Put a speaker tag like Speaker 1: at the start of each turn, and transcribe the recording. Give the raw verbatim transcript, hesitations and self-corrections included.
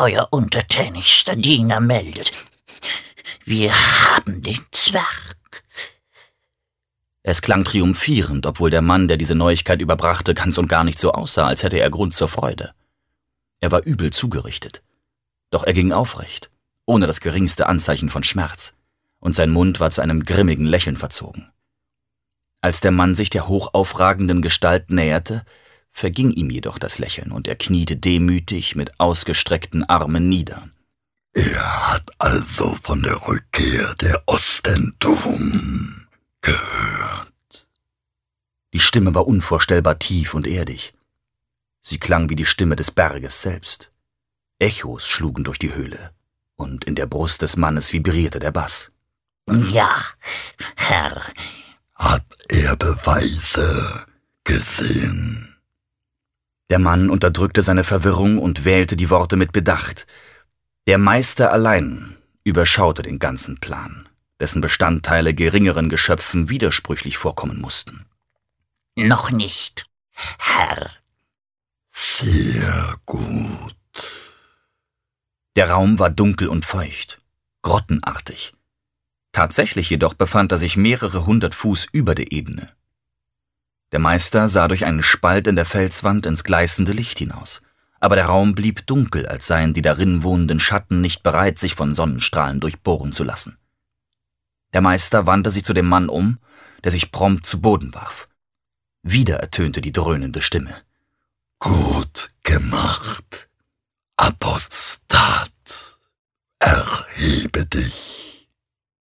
Speaker 1: euer untertänigster Diener meldet. Wir haben den Zwerg.
Speaker 2: Es klang triumphierend, obwohl der Mann, der diese Neuigkeit überbrachte, ganz und gar nicht so aussah, als hätte er Grund zur Freude. Er war übel zugerichtet. Doch er ging aufrecht, ohne das geringste Anzeichen von Schmerz, und sein Mund war zu einem grimmigen Lächeln verzogen. Als der Mann sich der hochaufragenden Gestalt näherte, verging ihm jedoch das Lächeln, und er kniete demütig mit ausgestreckten Armen nieder.
Speaker 3: Er hat also von der Rückkehr der Ostentum gehört.
Speaker 2: Die Stimme war unvorstellbar tief und erdig. Sie klang wie die Stimme des Berges selbst. Echos schlugen durch die Höhle, und in der Brust des Mannes vibrierte der Bass.
Speaker 1: Ja, Herr.
Speaker 3: Hat er Beweise gesehen?
Speaker 2: Der Mann unterdrückte seine Verwirrung und wählte die Worte mit Bedacht. Der Meister allein überschaute den ganzen Plan, dessen Bestandteile geringeren Geschöpfen widersprüchlich vorkommen mussten.
Speaker 1: Noch nicht, Herr.
Speaker 3: Sehr gut.
Speaker 2: Der Raum war dunkel und feucht, grottenartig. Tatsächlich jedoch befand er sich mehrere hundert Fuß über der Ebene. Der Meister sah durch einen Spalt in der Felswand ins gleißende Licht hinaus, aber der Raum blieb dunkel, als seien die darin wohnenden Schatten nicht bereit, sich von Sonnenstrahlen durchbohren zu lassen. Der Meister wandte sich zu dem Mann um, der sich prompt zu Boden warf. Wieder ertönte die dröhnende Stimme.
Speaker 3: Gut gemacht, Apostat. Erhebe dich.